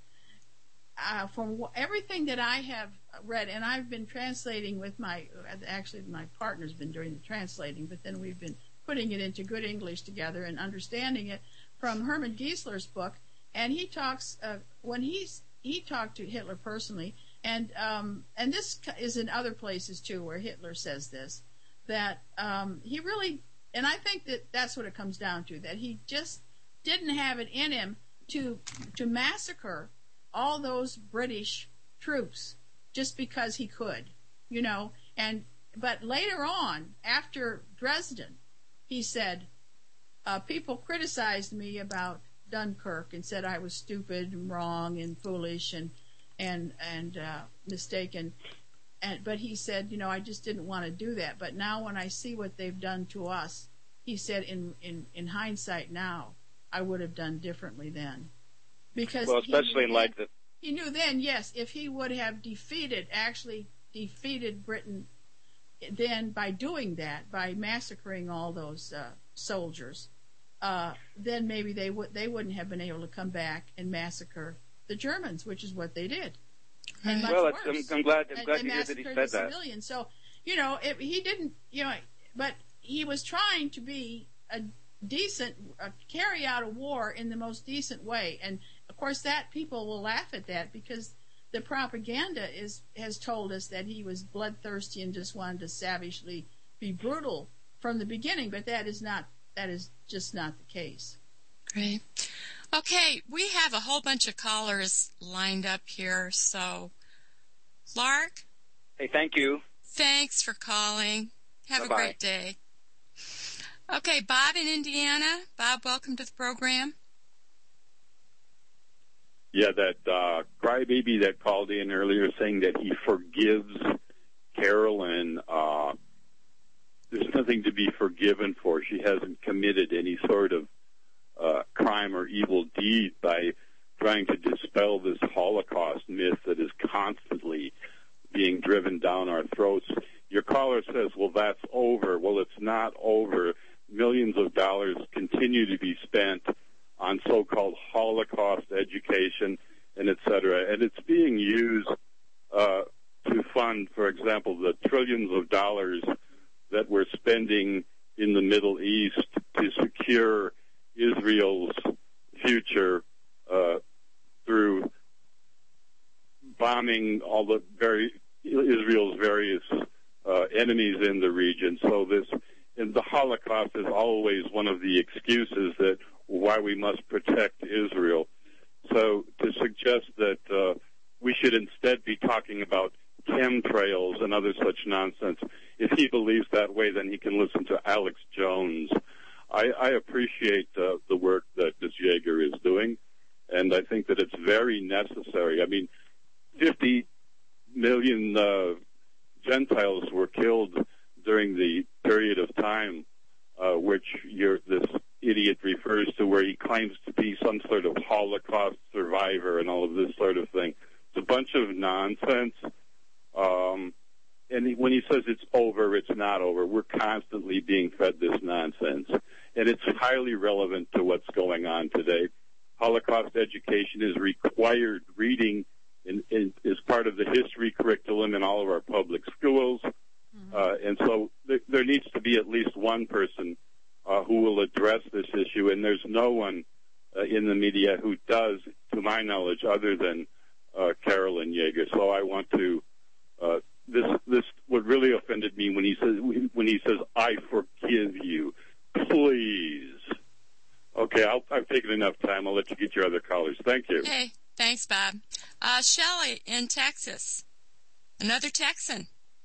uh, from everything that I have read, and I've been translating with my actually my partner's been doing the translating, but then we've been putting it into good English together and understanding it from Hermann Giesler's book, and he talks uh, when he's he talked to Hitler personally. And um, and this is in other places, too, where Hitler says this, that um, he really, and I think that that's what it comes down to, that he just didn't have it in him to to massacre all those British troops just because he could, you know. And but later on, after Dresden, he said, uh, people criticized me about Dunkirk and said I was stupid and wrong and foolish and and and uh, mistaken, and but he said, you know, I just didn't want to do that. But now when I see what they've done to us, he said, in in, in hindsight now, I would have done differently then, because
well, especially in light that
he knew then, yes, if he would have defeated, actually defeated Britain, then by doing that, by massacring all those uh, soldiers, uh, then maybe they would they wouldn't have been able to come back and massacre the Germans, which is what they did. And much
well,
worse.
I'm, I'm glad. I'm glad
they
to hear that he said
the
that.
Civilians. So, you know, it, he didn't. You know, but he was trying to be a decent, uh, carry out a war in the most decent way. And of course, that people will laugh at that because the propaganda is has told us that he was bloodthirsty and just wanted to savagely be brutal from the beginning. But that is not. That is just not the case.
Great. Okay, we have a whole bunch of callers lined up here. So, Lark.
Hey, thank you.
Thanks for calling. Have
Bye-bye.
a great day. Okay, Bob in Indiana. Bob, welcome to the program.
Yeah, that uh, crybaby that called in earlier saying that he forgives Carolyn. Uh, there's nothing to be forgiven for. She hasn't committed any sort of uh, crime or evil deed by trying to dispel this Holocaust myth that is constantly being driven down our throats. Your caller says, well, that's over. Well, it's not over. Millions of dollars continue to be spent on so-called Holocaust education and et cetera. And it's being used uh, to fund, for example, the trillions of dollars that we're spending in the Middle East to secure Israel's future uh, through bombing all the very Israel's various uh, enemies in the region. So this, and the Holocaust is always one of the excuses that why we must protect Israel. So to suggest that uh, we should instead be talking about chemtrails and other such nonsense, if he believes that way, then he can listen to Alex Jones. I, I appreciate uh, the work that this Jaeger is doing, and I think that it's very necessary. I mean, fifty million uh, Gentiles were killed during the period of time uh, which you're, this idiot refers to, where he claims to be some sort of Holocaust survivor and all of this sort of thing. It's a bunch of nonsense. Um, and he, when he says it's over, it's not over. We're constantly being fed this nonsense. And it's highly relevant to what's going on today. Holocaust education is required reading in, in, as part of the history curriculum in all of our public schools. Mm-hmm. Uh, and so th- there needs to be at least one person uh, who will address this issue. And there's no one uh, in the media who does, to my knowledge, other than uh, Carolyn Jaeger. So I want to uh, this this what really offended me when he says when he says I forgive you. Please. Okay, I'll, I've taken enough time. I'll let you get your other callers. Thank you.
Hey, thanks, Bob. Uh, Shelley in Texas. Another Texan.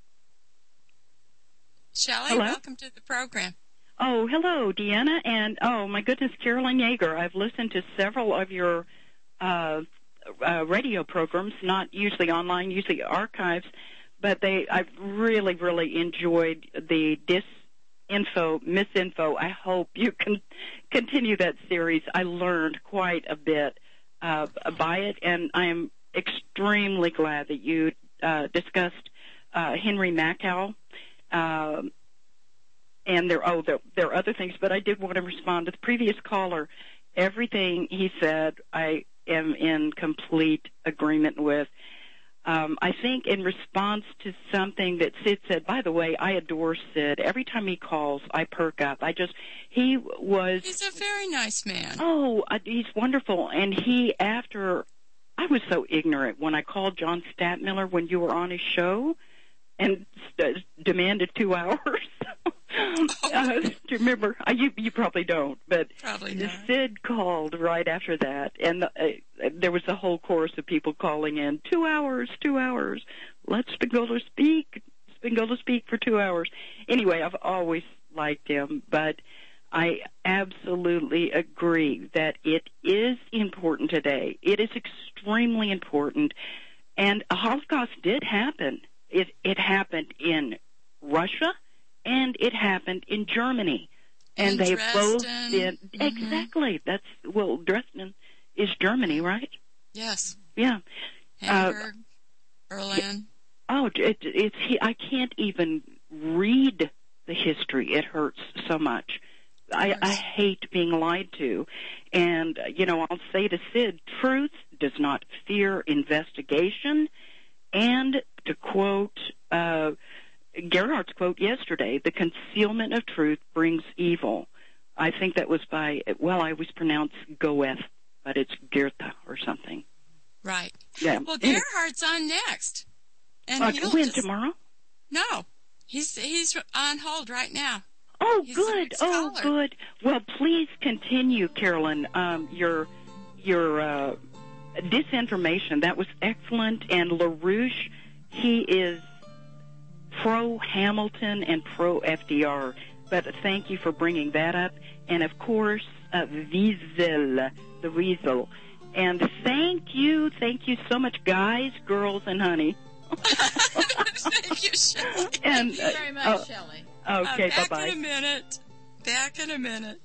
Shelley,
Hello?
Welcome to the program.
Oh, hello, Deanna, and oh my goodness, Carolyn Jaeger. I've listened to several of your uh, uh, radio programs, not usually online, usually archives, but they I've really, really enjoyed the disinfo, misinfo. I hope you can continue that series. I learned quite a bit uh, by it, and I am extremely glad that you uh, discussed uh, Henry Makow. Uh, and there, oh, there, there are other things, but I did want to respond to the previous caller. Everything he said, I am in complete agreement with. Um, I think in response to something that Sid said, by the way, I adore Sid. Every time he calls, I perk up. I just, he was...
He's a very nice man.
Oh, uh, he's wonderful. And he, after, I was so ignorant when I called John Stadtmiller when you were on his show and st- demanded two hours. uh, do you remember? Uh, you, you probably don't, but
probably not.
Sid called right after that, and the, uh, there was a whole chorus of people calling in, two hours, two hours, let Spingola speak, Spingola speak for two hours. Anyway, I've always liked him, but I absolutely agree that it is important today. It is extremely important, and a Holocaust did happen. It, it happened in Russia, and it happened in Germany. And
in
they
Dresden.
both been,
mm-hmm.
exactly, that's, well, Dresden is Germany, right?
Yes.
Yeah.
Hamburg,
uh,
Berlin.
Oh, it, it's, I can't even read the history. It hurts so much. I, I hate being lied to. And, uh, you know, I'll say to Sid, truth does not fear investigation. And to quote uh, Gerhardt's quote yesterday, the concealment of truth brings evil. I think that was by, well, I always pronounce Goethe, but it's Goethe or something.
Right.
Yeah.
Well, Gerhardt's on next. And
uh,
he'll
when,
just,
tomorrow?
No. He's he's on hold right now.
Oh,
he's
good. Oh, good. Well, please continue, Carolyn, um, your your uh, disinformation. That was excellent. And LaRouche, he is pro-Hamilton and pro-F D R. But thank you for bringing that up. And, of course, uh, Wiesel, the weasel. And thank you, thank you so much, guys, girls, and honey.
Thank you, Shelley.
And,
uh,
Thank you very much,
uh,
Shelley.
Okay,
uh, back
bye-bye.
in a minute. Back in a minute.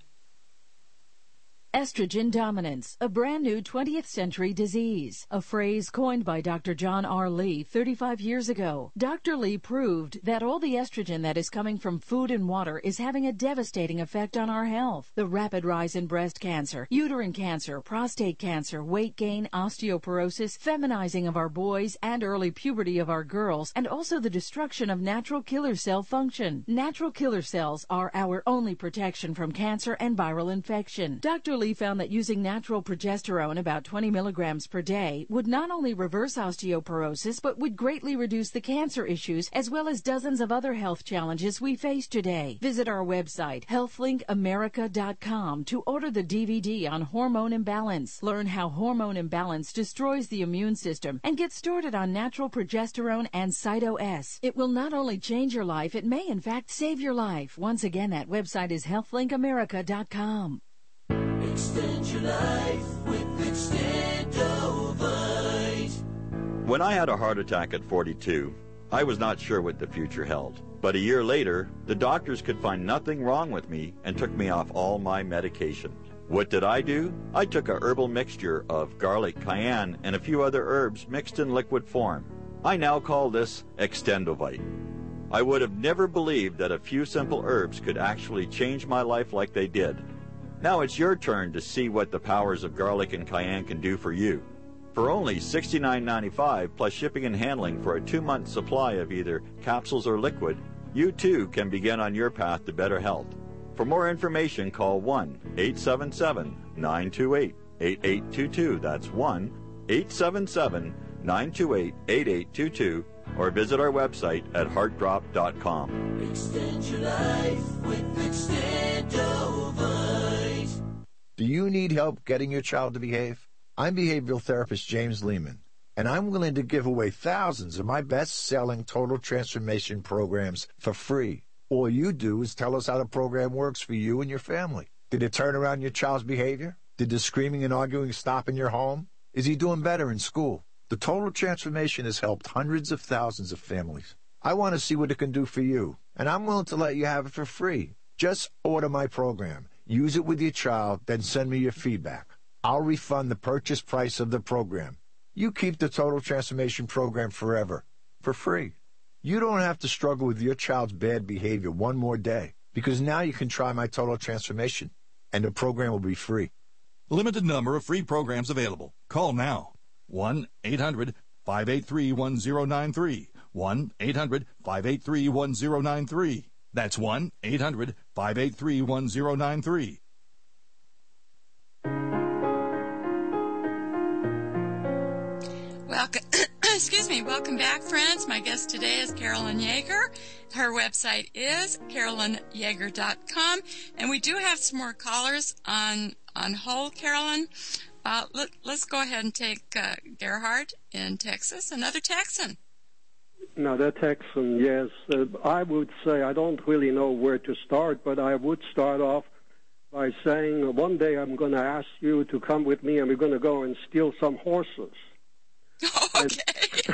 Estrogen dominance, a brand new twentieth century disease, a phrase coined by Doctor John R. Lee thirty-five years ago. Doctor Lee proved that all the estrogen that is coming from food and water is having a devastating effect on our health. The rapid rise in breast cancer, uterine cancer, prostate cancer, weight gain, osteoporosis, feminizing of our boys, and early puberty of our girls, and also the destruction of natural killer cell function. Natural killer cells are our only protection from cancer and viral infection. Doctor Lee found that using natural progesterone, about twenty milligrams per day, would not only reverse osteoporosis, but would greatly reduce the cancer issues as well as dozens of other health challenges we face today. Visit our website, health link america dot com, to order the D V D on hormone imbalance. Learn how hormone imbalance destroys the immune system and get started on natural progesterone and Cyto-S. It will not only change your life, it may in fact save your life. Once again, that website is health link america dot com.
Extend your life with Extendovite.
When I had a heart attack at forty-two, I was not sure what the future held. But a year later, the doctors could find nothing wrong with me and took me off all my medication. What did I do? I took a herbal mixture of garlic, cayenne, and a few other herbs mixed in liquid form. I now call this Extendovite. I would have never believed that a few simple herbs could actually change my life like they did. Now it's your turn to see what the powers of garlic and cayenne can do for you. For only sixty-nine ninety-five plus shipping and handling for a two-month supply of either capsules or liquid, you too can begin on your path to better health. For more information, call one eight seven seven nine two eight eight eight two two. That's one eight seven seven nine two eight eight eight two two, or visit our website at heart drop dot com.
Extend your life with Extendovite.
Do you need help getting your child to behave? I'm behavioral therapist James Lehman, and I'm willing to give away thousands of my best-selling total transformation programs for free. All you do is tell us how the program works for you and your family. Did it turn around your child's behavior? Did the screaming and arguing stop in your home? Is he doing better in school? The total transformation has helped hundreds of thousands of families. I want to see what it can do for you, and I'm willing to let you have it for free. Just order my program. Use it with your child, then send me your feedback. I'll refund the purchase price of the program. You keep the Total Transformation Program forever, for free. You don't have to struggle with your child's bad behavior one more day, because now you can try my Total Transformation, and the program will be free.
Limited number of free programs available. Call now. one eight hundred five eight three one zero nine three. one eight hundred five eight three one zero nine three. That's one eight hundred five eight three one zero nine three.
Welcome, excuse me, welcome back, friends. My guest today is Carolyn Yeager. Her website is carolyn yeager dot com, and we do have some more callers on on hold, Carolyn. Uh, let, let's go ahead and take uh, Gerhard in Texas, another Texan.
Now, that Texan, yes. Uh, I would say I don't really know where to start, but I would start off by saying uh, one day I'm going to ask you to come with me, and we're going to go and steal some horses.
Okay.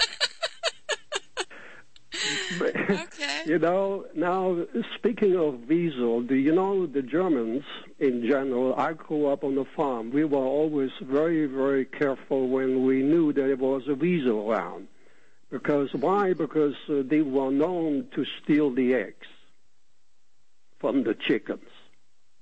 But,
okay.
You know, now, speaking of weasel, do you know the Germans in general? I grew up on a farm. We were always very, very careful when we knew that there was a weasel around. Because why? Because uh, they were known to steal the eggs from the chickens.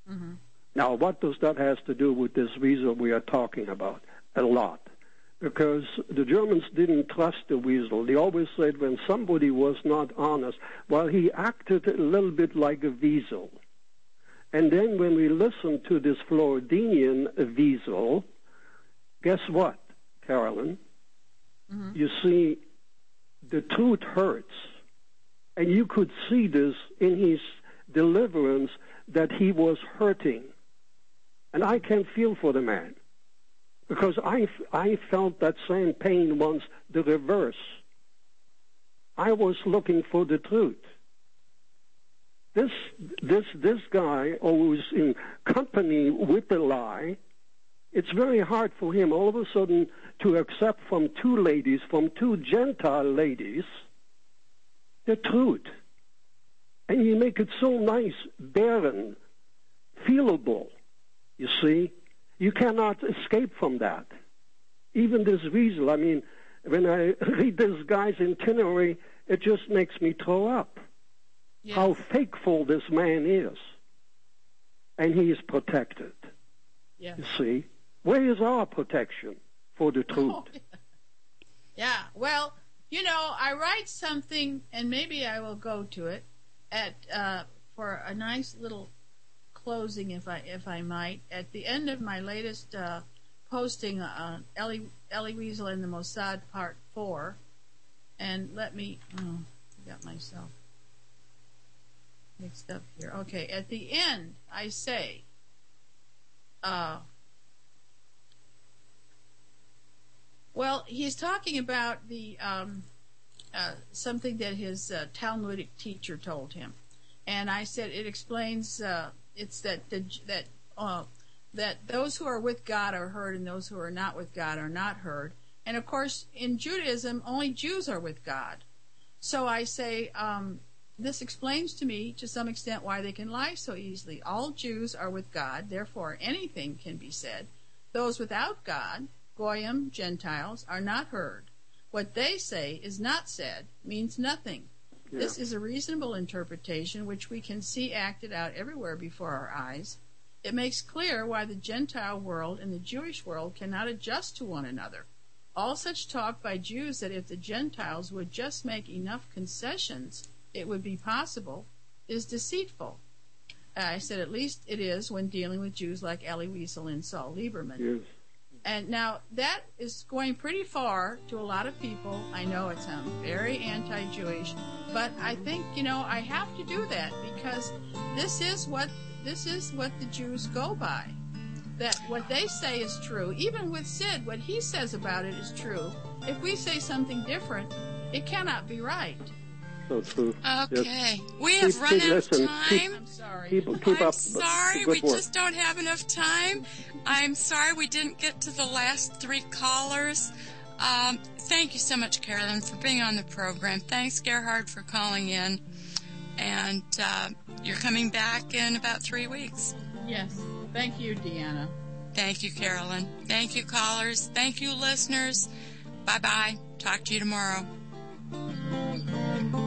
Mm-hmm.
Now, what does that has to do with this weasel we are talking about? A lot. Because the Germans didn't trust the weasel. They always said when somebody was not honest, well, he acted a little bit like a weasel. And then when we listen to this Floridian weasel, guess what, Carolyn? Mm-hmm. You see, the truth hurts. And you could see this in his deliverance that he was hurting. And I can feel for the man. Because I, I felt that same pain once, the reverse. I was looking for the truth. This this this guy who's in company with the lie, it's very hard for him all of a sudden to accept from two ladies, from two Gentile ladies, the truth. And you make it so nice, barren, feelable, you see. You cannot escape from that. Even this weasel, I mean, when I read this guy's itinerary, it just makes me throw up. Yes. How fakeful this man is. And he is protected.
Yes.
You see? Where is our protection for the truth?
Oh, yeah. yeah, well, you know, I write something, and maybe I will go to it, at uh, for a nice little closing, if I if I might, at the end of my latest uh, posting on uh, Ellie Ellie Weasel and the Mossad Part Four, and let me, oh, I got myself mixed up here. Okay, at the end I say, uh, well, he's talking about the um, uh, something that his uh, Talmudic teacher told him, and I said it explains. Uh, It's that the, that uh, that those who are with God are heard, and those who are not with God are not heard. And of course, in Judaism, only Jews are with God. So I say um, this explains to me, to some extent, why they can lie so easily. All Jews are with God, therefore anything can be said. Those without God, Goyim, Gentiles, are not heard. What they say is not said means nothing. Yeah. This is a reasonable interpretation which we can see acted out everywhere before our eyes. It makes clear why the Gentile world and the Jewish world cannot adjust to one another. All such talk by Jews that if the Gentiles would just make enough concessions, it would be possible, is deceitful. I said at least it is when dealing with Jews like Elie Wiesel and Saul Lieberman.
Yes.
And now that is going pretty far to a lot of people. I know it sounds very anti-Jewish, but I think, you know, I have to do that because this is what this is what the Jews go by. That what they say is true. Even with Sid, what he says about it is true. If we say something different, it cannot be right.
So true.
Okay.
Yes.
We have
keep,
run
keep,
out
listen,
of time.
Keep,
I'm sorry.
Keep, keep
I'm
up
sorry.
Good
We
work.
just don't have enough time. I'm sorry we didn't get to the last three callers. Um, thank you so much, Carolyn, for being on the program. Thanks, Gerhard, for calling in. And uh, you're coming back in about three weeks.
Yes. Thank you, Deanna.
Thank you, Carolyn. Thank you, callers. Thank you, listeners. Bye-bye. Talk to you tomorrow.